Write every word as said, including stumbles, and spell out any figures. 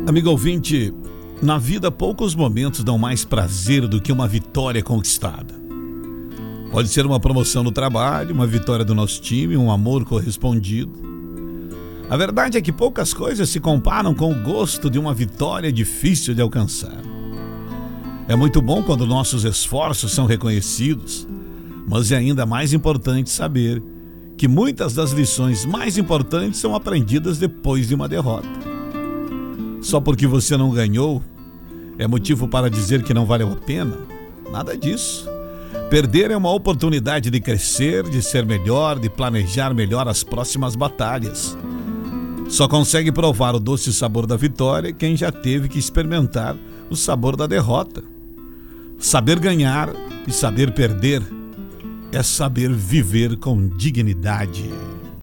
Amigo ouvinte, na vida poucos momentos dão mais prazer do que uma vitória conquistada. Pode ser uma promoção no trabalho, uma vitória do nosso time, um amor correspondido. A verdade é que poucas coisas se comparam com o gosto de uma vitória difícil de alcançar. É muito bom quando nossos esforços são reconhecidos, mas é ainda mais importante saber que muitas das lições mais importantes são aprendidas depois de uma derrota. Só porque você não ganhou, é motivo para dizer que não valeu a pena? Nada disso. Perder é uma oportunidade de crescer, de ser melhor, de planejar melhor as próximas batalhas. Só consegue provar o doce sabor da vitória quem já teve que experimentar o sabor da derrota. Saber ganhar e saber perder é saber viver com dignidade.